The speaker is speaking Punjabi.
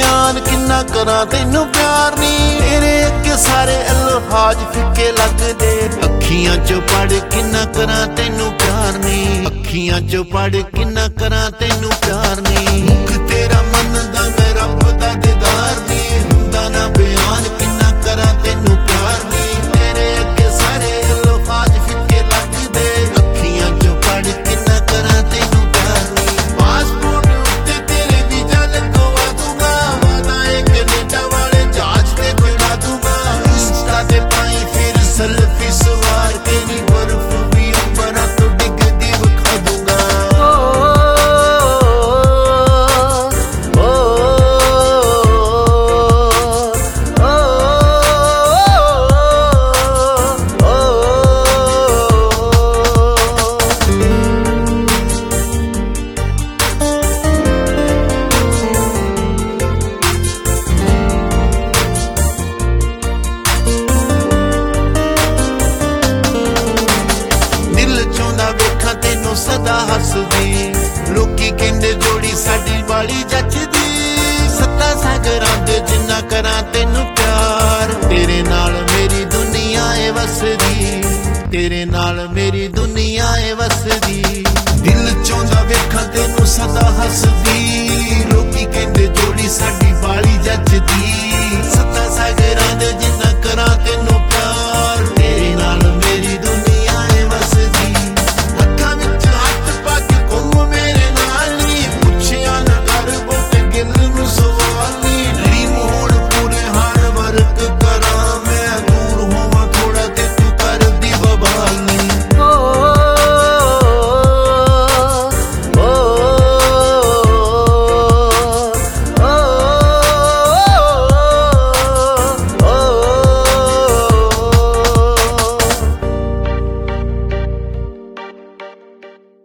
ਬਿਆਨ ਕਿੰਨਾ ਕਰਾਂ ਤੈਨੂੰ ਪਿਆਰ ਨੀ। ਤੇਰੇ ਅੱਗੇ ਸਾਰੇ ਅਲਫਾਜ਼ ਫਿੱਕੇ ਲੱਗਦੇ। ਅੱਖੀਆਂ ਚੋਂ ਪੜ ਕਿੰਨਾ ਕਰਾਂ ਤੈਨੂੰ ਪਿਆਰ ਨੀ। ਅੱਖੀਆਂ ਚੋਂ ਪੜ ਕਿੰਨਾ ਕਰਾਂ ਤੈਨੂੰ ਪਿਆਰ ਨੀ। ਮੁੱਖ ਤੇਰਾ ਮੰਨਦਾ ਮੈਂ ਰੱਬ ਦਾ ਦੀਦਾਰ ਨੀ। ਹੁੰਦਾ ਨਾ ਬਿਆਨ ਕਿੰਨਾ ਕਰਾਂ ਤੈਨੂੰ ਪਿਆਰ ਨੀ। ਤੇਰੇ ਅੱਗੇ ਸਾਰੇ ਅਲਫਾਜ਼ ਫਿੱਕੇ ਲੱਗਦੇ। ਅੱਖੀਆਂ ਚੋਂ ਪੜ ਕਿੰਨਾ ਕਰਾਂ ਤੈਨੂੰ ਪਿਆਰ ਨੀ। ਪਾਸਪੋਰਟ ਉੱਤੇ ਤੇਰੇ ਵੀਜ਼ਾ ਲਗਵਾ ਦੂੰਗਾ। ਵਾਦਾ ਇੱਕ ਕੈਨੇਡਾ ਵਾਲੇ ਜਹਾਜ਼ ਤੇ ਚੜਾ ਦੂੰਗਾ। ਇੰਸਟਾ ਤੇ ਪਾਈ ਫਿਰ ਸੈਲਫੀ ਸਵਾਰ ਕੇ ਨੀ। ਬਰਫ ਵੀ ਅੰਬਰਾਂ ਤੋਂ ਡਿੱਗਦੀ ਵਿਖਾ ਦੂੰਗਾ। ਸਦਾ ਹੱਸਦੀ ਲੋਕੀ ਕਹਿੰਦੇ ਜੋੜੀ ਸਾਡੀ ਵਾਲੀ ਜੱਚਦੀ। ਸੱਤਾ ਸਾਗਰਾਂ ਦੇ ਜਿੰਨਾ ਕਰਾਂ ਤੈਨੂੰ ਪਿਆਰ। ਤੇਰੇ ਨਾਲ ਮੇਰੀ ਦੁਨੀਆ ਏ ਵਸਦੀ। ਤੇਰੇ ਨਾਲ ਮੇਰੀ ਦੁਨੀਆ ਏ ਵਸਦੀ। ਦਿਲ ਚਾਹੁੰਦਾ ਵੇਖਾਂ ਤੈਨੂੰ ਸਦਾ ਹੱਸਦੀ।